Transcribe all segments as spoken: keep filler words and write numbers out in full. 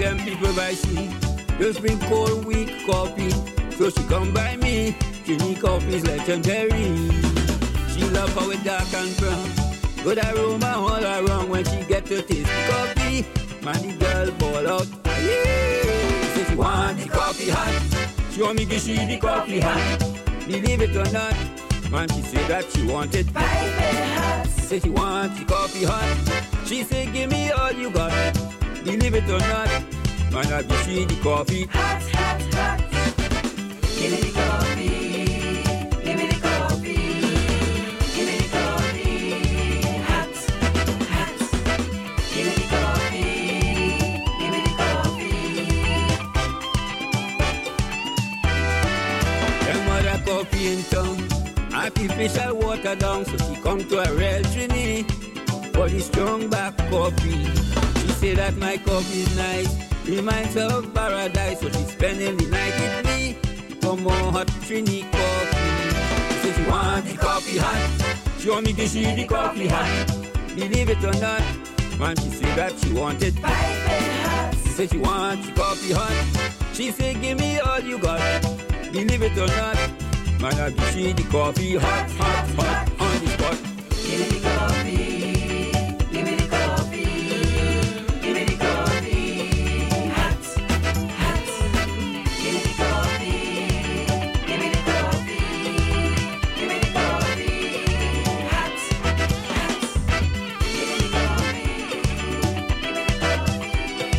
them people by sea. Just bring cold, weak coffee. So she come by me. She need coffee's legendary. She love how it dark and brown. Good aroma all around when she get to taste the coffee. Man, the girl fall out. Yeah. Say she want the coffee hot. She want me to she the coffee hot. Believe it or not, man, she say that she want it hot. Say she want the coffee hot. She say give me all you got. Believe it or not, man, I be she the coffee hot, hot, hot. Give me the coffee. Give me the coffee. Give me the coffee. Hot, hot. Give me the coffee. Give me the coffee. Them mother coffee in town. I feel fish and water down, so she come to a real trini for the strong back coffee. She say that my coffee is nice, reminds her of paradise, so she's spending the night with me for more hot trini coffee. She say she want the coffee hot. She want me to see the coffee hot. Believe it or not, man, she say that she want it hot. She say she want the coffee hot. She say give me all you got. Believe it or not, man, I be see the coffee hot, hot, hot on the spot. Give me the coffee. Give me the coffee. Give me the coffee. Hot, hot. Give me the coffee. Give me the coffee. Give me the coffee. Hot, hot. Give me the coffee. Give me the coffee.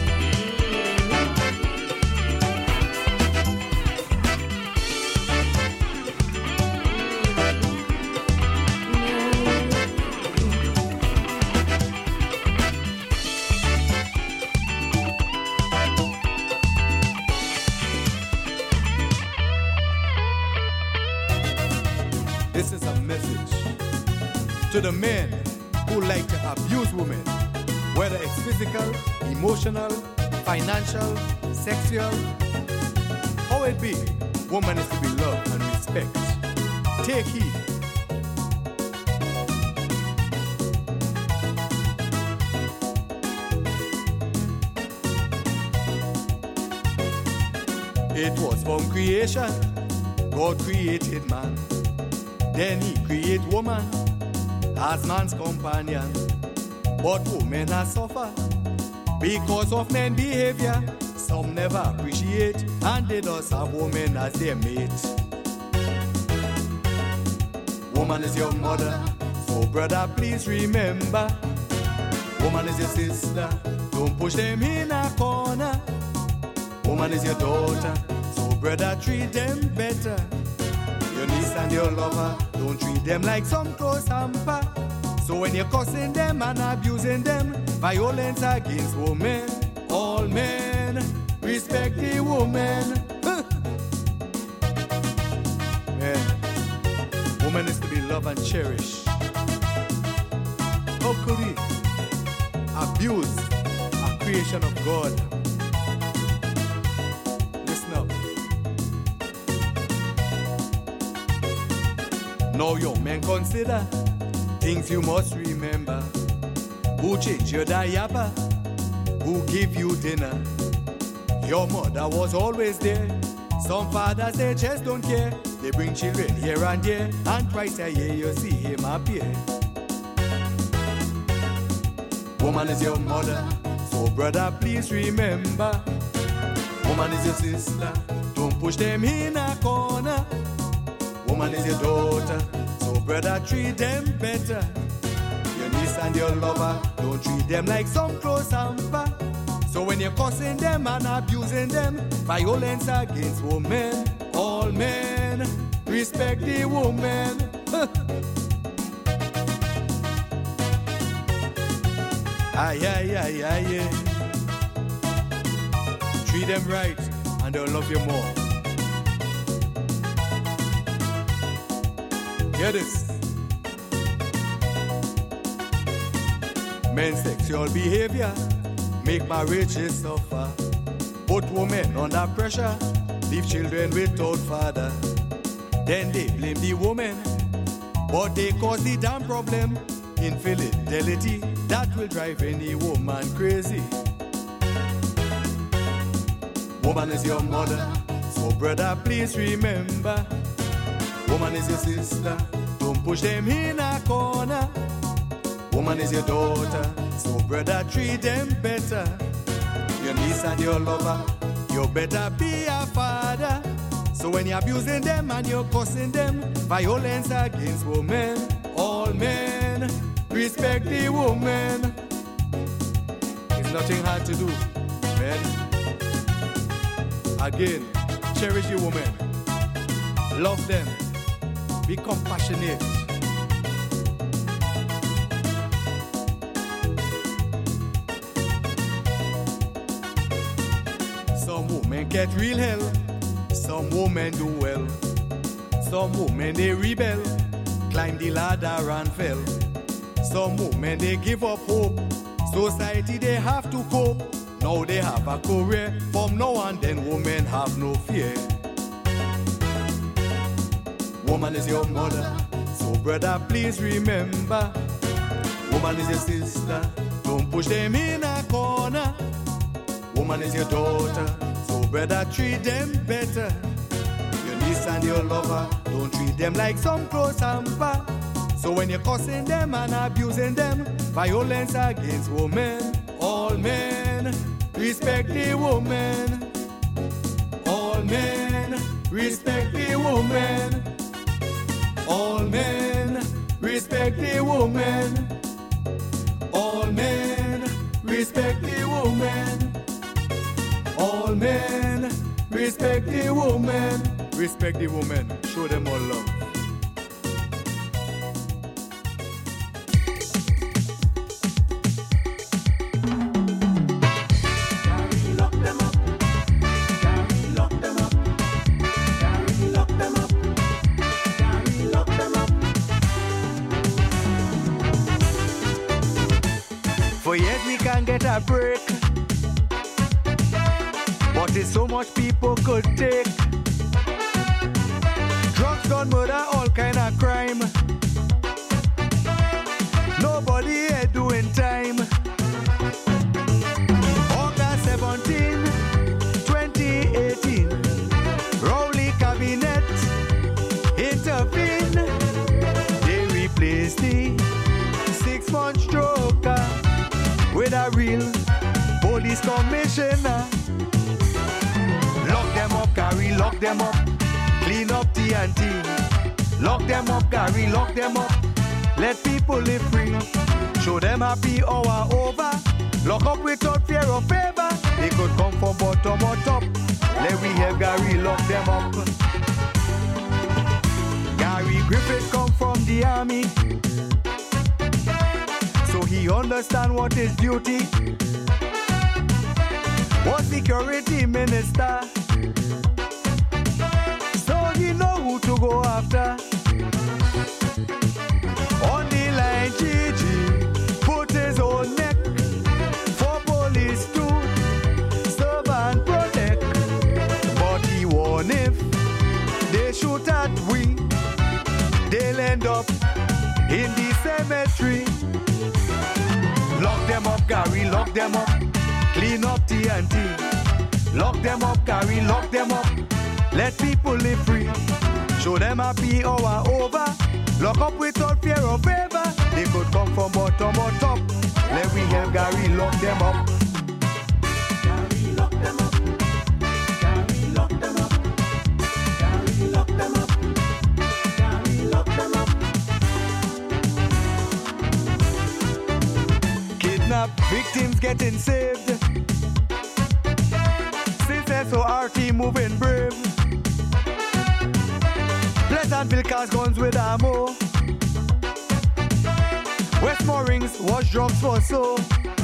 This is a message to the men who like to abuse women, whether it's physical, emotional, financial, sexual. How it be, woman is to be loved and respect. Take heed. It was from creation, God created man. Then he create woman as man's companion. But women are suffer because of men behavior. Some never appreciate, and they just have women as their mate. Woman is your mother, so brother please remember. Woman is your sister, don't push them in a corner. Woman is your daughter, so brother treat them better. Your niece and your lover, don't treat them like some close hamper. So when you're cussing them and abusing them, violence against women, all men respect the woman. Man, woman is to be loved and cherished. How could we abuse a creation of God? Listen up. Now young men consider things you must remember. Who changed your diaper? Who gave you dinner? Your mother was always there. Some fathers, they just don't care. They bring children here and there, and twice a year you see him appear. Woman is your mother, so brother please remember. Woman is your sister, don't push them in a corner. Woman is your daughter, so brother treat them better. Your niece and your lover, don't treat them like some close hamper. So when you're cussing them and abusing them, violence against women, all men respect the woman. Aye, aye, aye, aye, aye. Treat them right and they'll love you more. Hear this. Men's sexual behavior make marriages suffer. Put women under pressure, leave children without father. Then they blame the woman, but they cause the damn problem. Infidelity that will drive any woman crazy. Woman is your mother, so brother, please remember. Woman is your sister, don't push them in a corner. Woman is your daughter, so brother, treat them better. Your niece and your lover, you better be a father. So when you're abusing them and you're cussing them, violence against women, all men, respect the woman. It's nothing hard to do, men. Again, cherish your women, love them, be compassionate. Some women get real hell, some women do well. Some women they rebel, climb the ladder and fell. Some women they give up hope, society they have to cope. Now they have a career, from now on then women have no fear. Woman is your mother, so brother please remember. Woman is your sister, don't push them in a corner. Woman is your daughter, so brother treat them better. Your niece and your lover, don't treat them like some close hamper. So when you're cussing them and abusing them, violence against women, all men, respect the woman. All men, respect the woman. All men, respect the woman. All men, respect the woman. All men, respect the woman. Respect the woman, show them all love. For years we can get a break, but there's so much people could take. Drugs, gun, murder, all kind of crime. Nobody here doing time. August seventeenth, twenty eighteen, Rowley Cabinet intervene. They replaced the six-month stroker with a real police commissioner. Lock them up, Gary, lock them up. Clean up T N T. Lock them up, Gary, lock them up. Let people live free. Show them happy hour over. Lock up without fear or favor. They could come from bottom or top. Let we have Gary lock them up. Gary Griffith come from the army, so he understand what is duty. Was security minister, so he know who to go after. On the line, Gigi put his own neck for police to serve and protect. But he warned if they shoot at we, they'll end up in the cemetery. Lock them up, Gary, lock them up. Clean up T N T. Lock them up, Gary, lock them up. Let people live free. Show them happy hour over. Lock up without fear or favor. They could come from bottom or top. Let we have Gary lock them up. Gary lock them up. Gary lock them up. Gary lock them up. Gary lock them up. Kidnap victims getting saved. Since S O R T moving brave. Pleasantville cars guns with ammo. Westmorings wash drugs for so.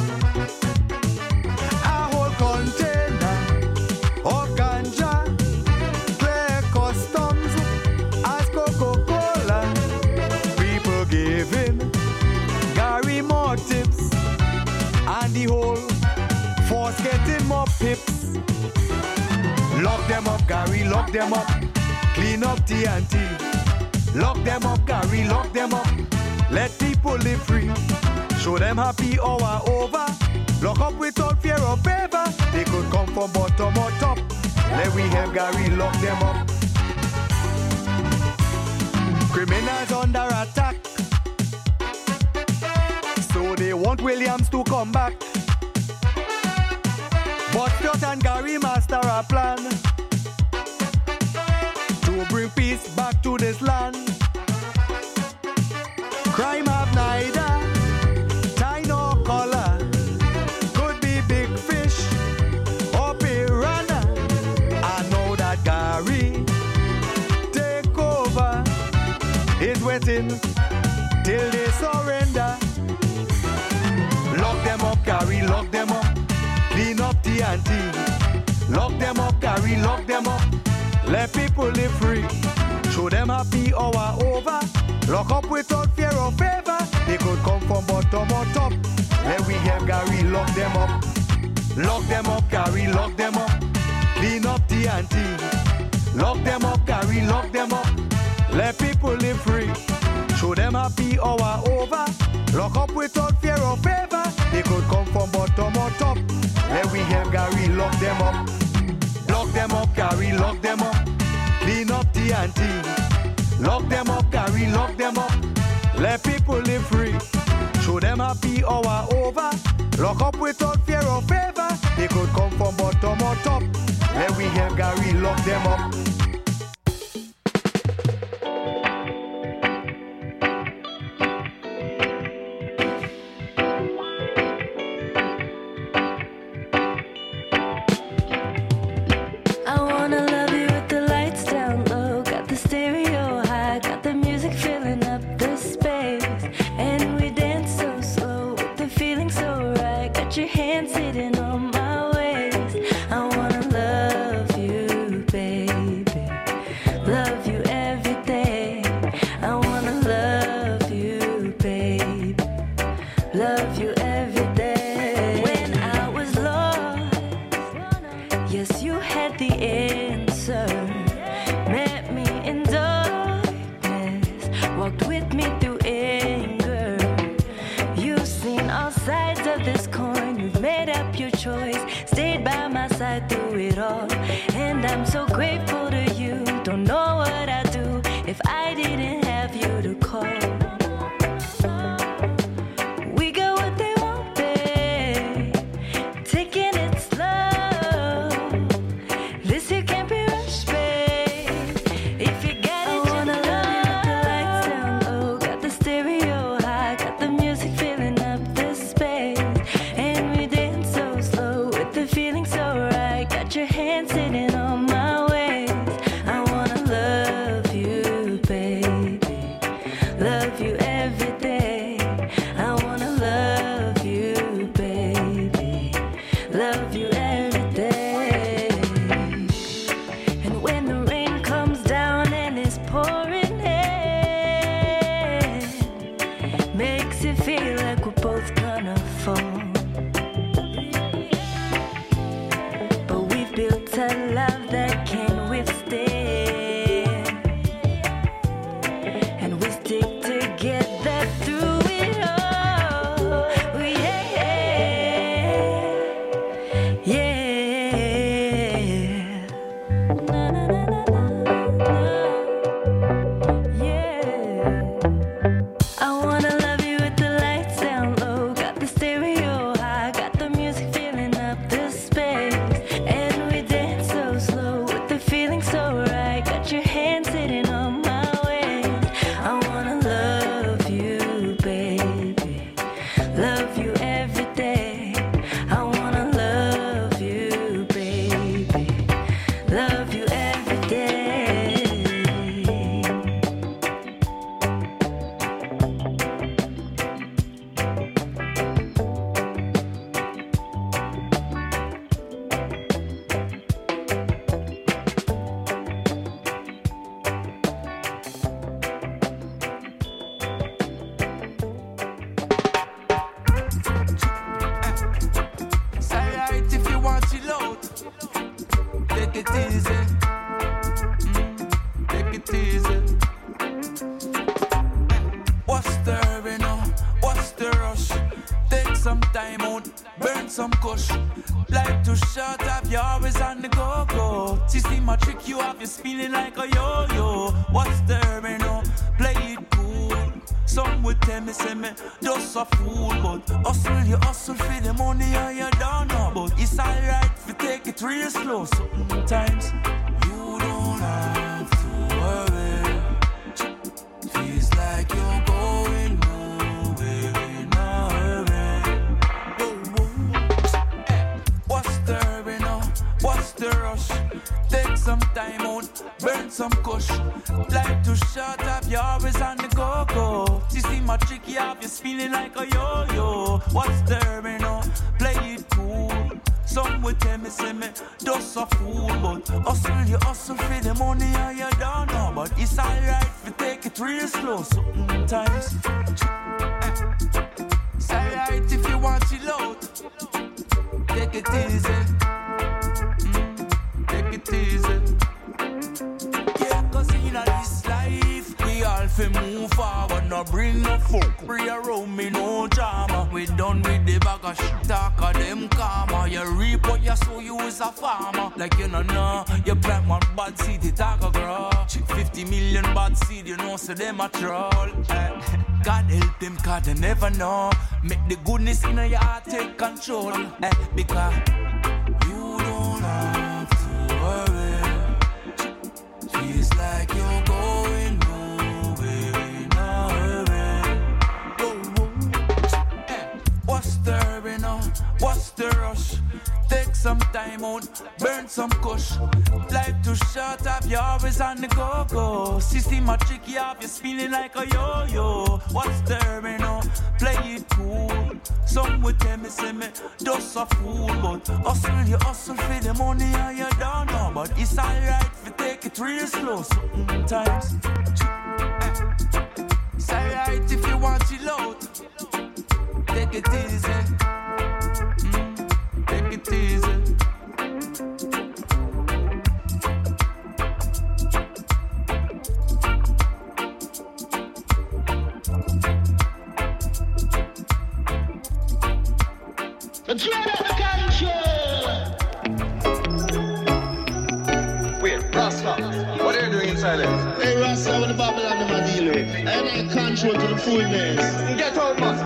A whole container of ganja. Clear customs as Coca-Cola. People giving Gary more tips. And the whole force getting more pips. Lock them up, Gary, lock them up. Clean up T N T. Lock them up, Gary, lock them up. Let people live free. Show them happy hour over. Lock up without fear or favor. They could come from bottom or top. we help Gary lock them up. Criminals under attack, so they want Williams to come back. But Stuart and Gary master a plan to bring peace back to this land. Crime have neither tie nor color. Could be big fish or piranha. I know that Gary take over is waiting till they surrender. Lock them up, Gary, lock them up. Clean up the ante. Lock them up, Gary, lock them up. Let people live free. Show them happy hour over. Lock up without fear or favor. They could come from bottom or top. Let we have Gary lock them up. Lock them up, Gary, lock them up. Clean up the ante. Lock them up, Gary, lock them up. Let people live free. Show them happy hour over. Lock up without fear or favor. They could come from bottom or top. Let we have Gary lock them up. Lock them up, Gary, lock them up. Clean up the ante. Lock them up, Gary, lock them up. Let people live free. Show them happy hour over. Lock up without fear or favor. They could come from bottom or top. Let we have Gary lock them up. burn some kush. Life too short, have you always on the go-go. See, see my trick, you have you spinning like a yo-yo. What's there, you know? Play it cool. Some would tell me, say me, just a fool. But hustle, you hustle for the money and you don't know. But it's alright if you take it real slow. Sometimes you don't have to worry. Feels like you're going nowhere in a hurry. Whoa, whoa. Hey, what's the hurry now? What's the rush? Take some time out, burn some kush. Life too short, have you always on the go-go. You see my trick, you have you spinning like a yo-yo. What's the hurry now? Play it cool. Some would tell me, say me, just a fool. But hustle, you hustle for the money and you don't know. But it's alright if you take it real slow. Sometimes it's alright if you want chill out. Take it easy. Mm, take it easy. Yeah, cause in this life we all fi move forward. No bring no folk, free around me no drama. We done with the bag of shit talk of them karma. You reap what you sow, you is a farmer. Like you know, no, you plant one bad seed, it a go grow. fifty million bad seed, you know, so them a troll. eh. God help them, cause they never know. Make the goodness in your heart take control. eh, Because you don't have to worry. Feels like you're going nowhere in a hurry. Whoa, whoa. Eh, What's the hurry now? What's the rush? Take some time out, burn some kush. Life too short, have you always on the go-go. Systematic, you have you spinning like a yo-yo. What's the hurry now? Play it cool. Some would tell me, say me, just a fool. But hustle, you hustle for the money and you don't know. But it's alright if you take it real slow. Sometimes it's alright if you want chill out. Take it easy. Mm, take it easy. Let's get out the control. Wait, Rasta, what are you doing inside there? Hey, Rasta, with the Babylon I'm a deal with. I ain't control to the fullness. Get out, man.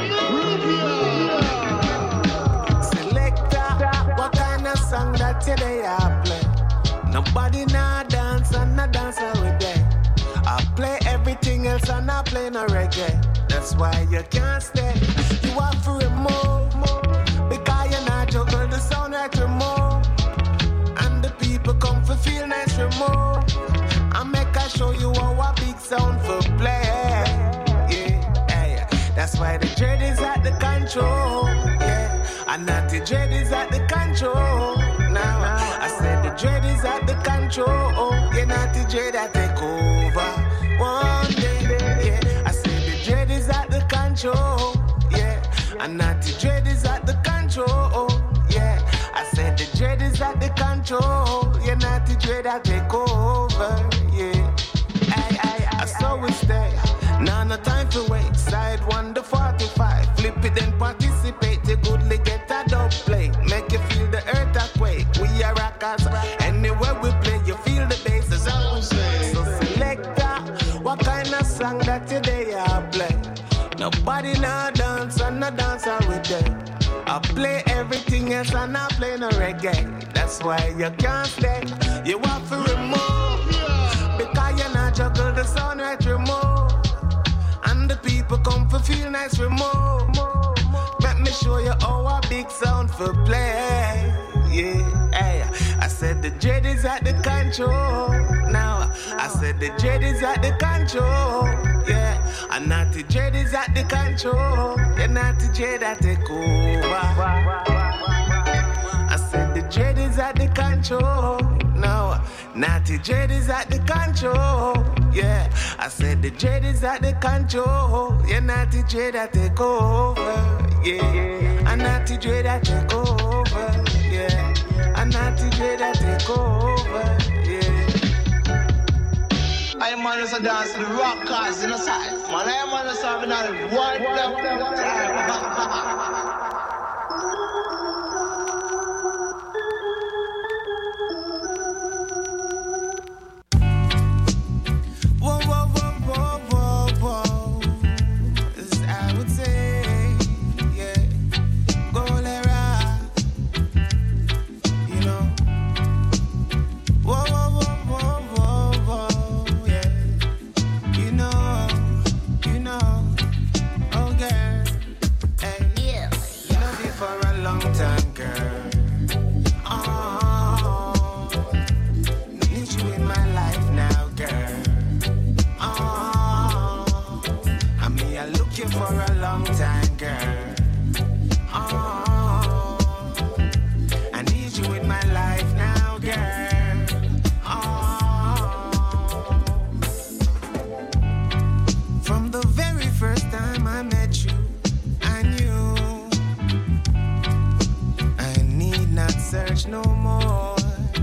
Selector, what kind of song that today I play? Nobody nah dance and nah dance with them. I play everything else and I play no reggae. That's why you can't stay. You have to remove. Because you're not juggle the sound right remote. And the people come for feel nice remote. I make I show you how a big sound for play. Yeah, yeah. That's why the dread is at the control. Yeah, and not the dread is at the control. Now I said the dread is at the control. You're not the dread that take over one day. Yeah, I said the dread is at the control. Yeah, and not the dread is at the control. Yeah, I said the dread is at the control. You're not the dread that take over. Yeah, I, I, I saw it stay. Now no time to wait. Side one to forty-five. Flip it and participate. You goodly get a dub play. Make you feel the earthquake. We are rockers. Anywhere we play, you feel the bass. So selector, what kind of song that today I play? Nobody now dance and no dancer with them. I play everything else and I play no reggae. That's why you can't stay. You have to remove. Because you're not juggle the sound right remote. And the people come for feel nice remote. Let me show you how a big sound for play. Yeah, hey. I said the dread is at the control. Now I said the dread is at the control. Yeah, and not the dread is at the control. You're not the dread that take over. I said the dread is at the control. No, not the dread is at the control. Yeah, I said the dread is at the control. You're not the dread that take over. Yeah, and not the dread that take over. Yeah, and not the dread that take over. Yeah. I man is a dance to the rockers in the side. Man, I man is having a one left time. search no more.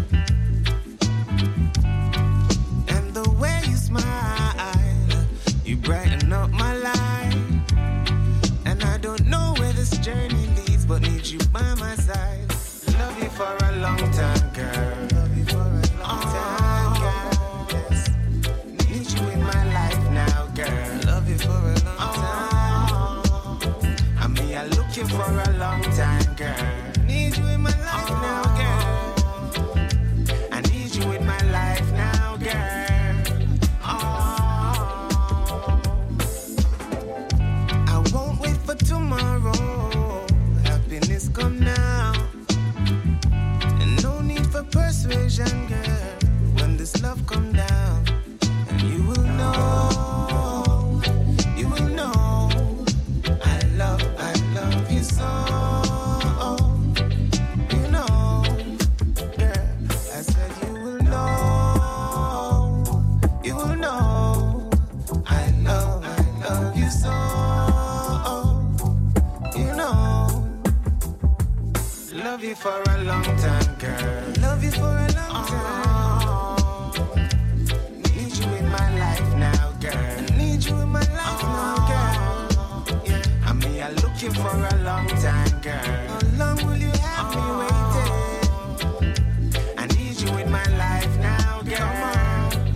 And the way you smile, you brighten up my life. And I don't know where this journey leads, but need you by my side. Love you for a long time, girl. Love you for a long time, girl. Yes. Need you in my life now, girl. Love you for a long time. I mean, I look you for a long time, girl. Need you in my life now, girl. I need you in my life now, girl. Oh. I won't wait for tomorrow. Happiness come now. And no need for persuasion, girl. When this love come down, and you will know, you will know. I love, I love you so. You know, girl. I said you will know, you will know. I love, I love you so. You know, love you for a long time, girl. Love you for a long time. Need you in my life now, girl. Need you in my life now, girl. Yeah. I mean, I look you for a long time, girl. How long will you have me waiting? I need you in my life now, girl.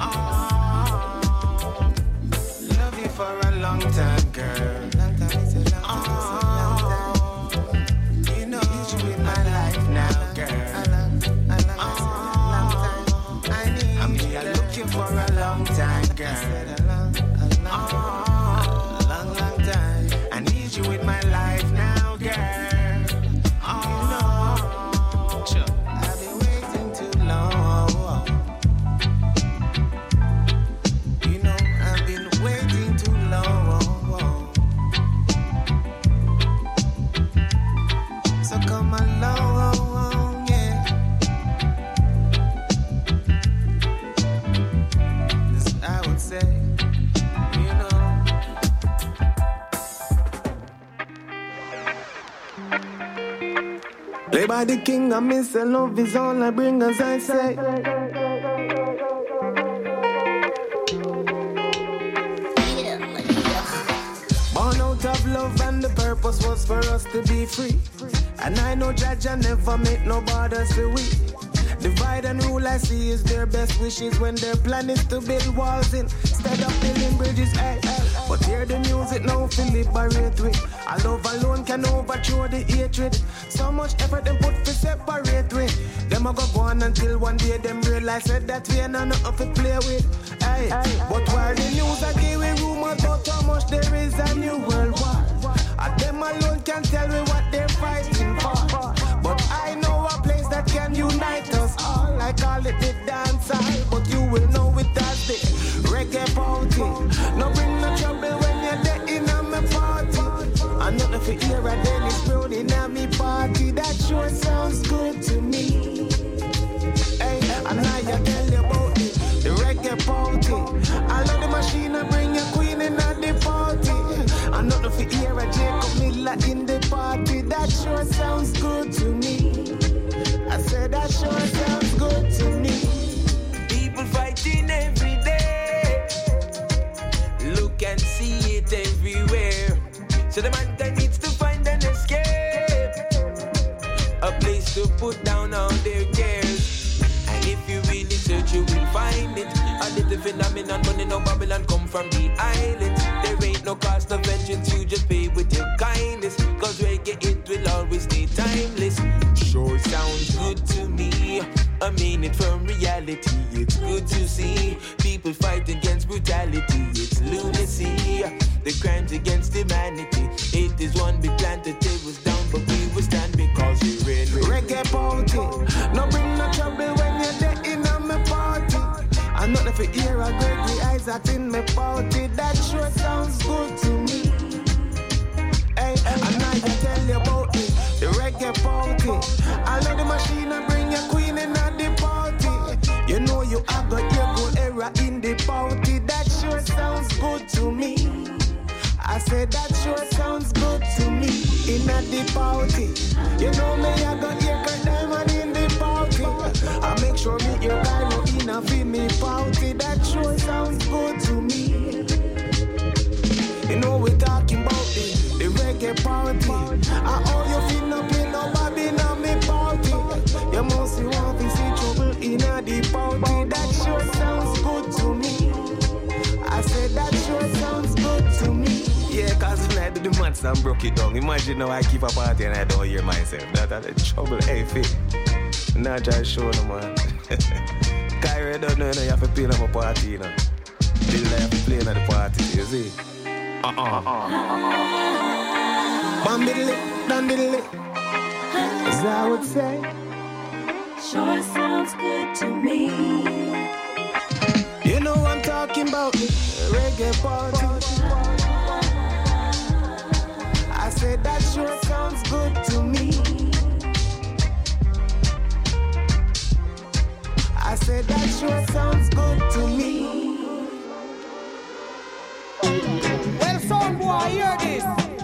Oh, love you for a long time, girl. Long time is a long time, it's a long time. You know, need you in my life now, girl. A long, a long, a long time. I need I mean, I look you for a long time, girl. A long, a long, a long, long time. I need you in my life now, girl. You know, sure. I've been waiting too long. You know, I've been waiting too long. So come along, yeah. This I would say, you know. Play by the king, I miss a love is all I bring, as I say. Born out of love and the purpose was for us to be free. And I know Judge I never make no borders for we. Divide and rule I see is their best wishes when their plan is to build walls instead of building bridges. Hey, hey. But hear the music now, feel liberate with. A love alone can overthrow the hatred. So much effort them put to separate with. Them a go go on until one day them realize that we ain't nothing to play with. Hey, hey. But while the news are giving rumors about how much there is a new world war, and them alone can tell me what they're fighting for. But I know a place that can unite us all. I call it the dance hall, but you will know it as the reggae party. No bring no trouble when you're there in a me party. I'm not for hear a Dennis Brown in a me party. That sure sounds good to me. Hey, and now you tell you about it, the reggae party. I love the machine and bring your queen in at the party. I'm not for hear a Jacob Miller in the party. That sure sounds good to me. I said that sure sounds good to me. People fighting every day. Look and see it everywhere. So the man that needs to find an escape, a place to put down all their cares. And if you really search, you will find it. A little phenomenon, money no Babylon come from the island. There ain't no cost of entrance, you just pay with your kindness. Cause reggae, it will always stay timeless. Sure sounds good to me. I mean it from reality. It's good to see people fight against brutality. It's lunacy, the crimes against humanity. It is one big plan to tear us down, but we will stand because we're in reggae party. No bring no trouble when you're there in a me party. I'm not for hear a Gregory Isaac in me party. That sure sounds good to me. Hey, and I can tell you about it, the reggae party. I love the machine and bring your queen in at the party. You know you have got your good era in the party. That sure sounds good to me. I said that sure sounds good to me. In at the party, you know me I got your good show me your Cairo in a feel me party. That sure sounds good to me. You know we're talking about the, the reggae party. I all you feel no play no Bobby now me party. You must want to see trouble in a deep party. That sure sounds good to me. I said that sure sounds good to me. Yeah, cause when I do the maths and broke it down, imagine now I keep a party and I don't hear myself. That are the trouble, hey fit. Now try to show no man. Kyrie don't know, you have to play on a party, you know. Still I have to play on the party, you see. Uh-uh. Bam diddly, dum diddly. As I would say. Sure sounds good to me. You know I'm talking about the reggae party. I said that sure sounds good to me. I said that sure sounds good to me. Well, son boy, hear this.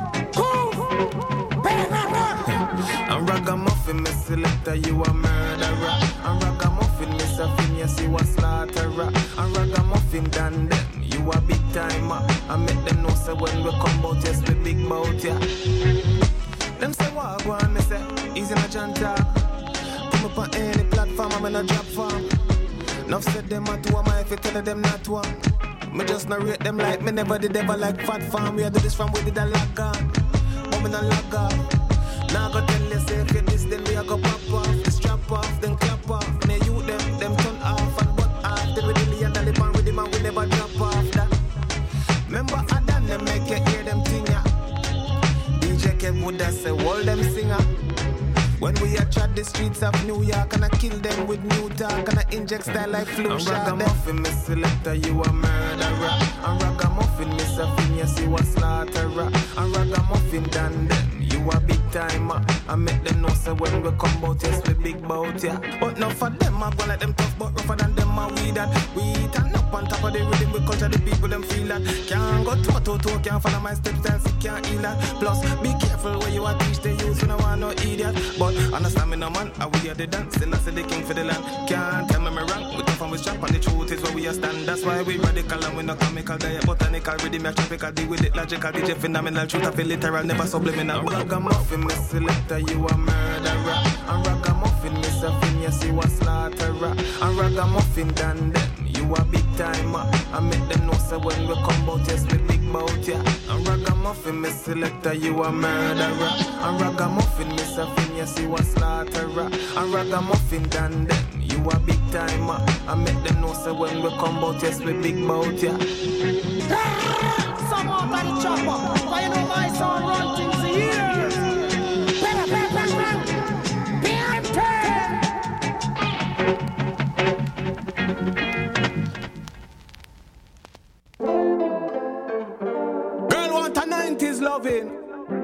I'm ragamuffin, Miss Selector, you a murderer. I'm ragamuffin, Miss Phineas, you a slaughterer. I'm ragamuffin, than them, you a big timer. I make them know say when we come out, yes, we big bout ya. Them say what go on, me say, easy na janta. Come up on any platform, I'm in a drop farm. Nuff said them a two, am I if you tell them not one. Me just narrate them like me never did ever like fat farm. We a do this from where did I lag on. But me not lag off. Now I go tell you say if you this then we a go pop off. The strap off, then clap off. Me you them, them turn off and butt off. Then we dilly and dally pan with him and we never drop off that. Remember I done them make you hear them thing ya. D J Kev would have say all them singer. When we a chat the streets of New York and I kill them with new talk and I inject style like flu shot. I'm ragamuffin, Miss Selector, you a murderer. I'm ragamuffin, Miss Phineas, you a slaughterer. I'm ragamuffin, than them, you a big timer. I make them know say when we come out, yes we big bout ya. Yeah. But not for them, I go like them tough, but rougher than them, I we that. We turn up on top of the rhythm, we culture the people, them feel that. Can't go toe to toe, can't follow my steps, and see can't heal that. Plus, be careful where you a teach the youth, when I want no idiot. But understand me no man, I we are the dance, still I say the king for the land. Can't tell me me wrong, we tough and we strap, and the truth is where we are stand. That's why we radical and we not comical, diet botanical, rhythm, yeah, tropical, deal with it logical, D J phenomenal, truth I feel literal, never subliminal. Ragamuffin, Miss Selector, you a murderer. I'm ragamuffin, Miss Phineas, you a slaughterer. I'm ragamuffin, than them, you a big timer. I make them know say when we come out, yes we big bout ya. I'm ragamuffin, Miss Selector, you a murderer. I'm ragamuffin, Miss Phineas, you a slaughterer. I'm ragamuffin, than them, you a big timer. I make them know say when we come out, yes we big bout ya. Some more by the chopper, but you know my son run things here. Better, better, better, Girl want a nineties loving.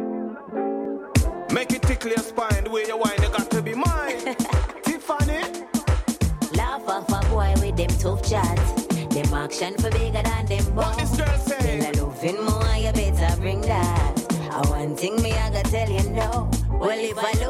Make it tickle your spine. The way you whine, you got to be mine. Tiffany. Laugh off a boy with them tough chats. Them action for bigger than them bones. What this girl say? Tell her loving more, you better bring that. I one thing me I gotta tell you no. Well if I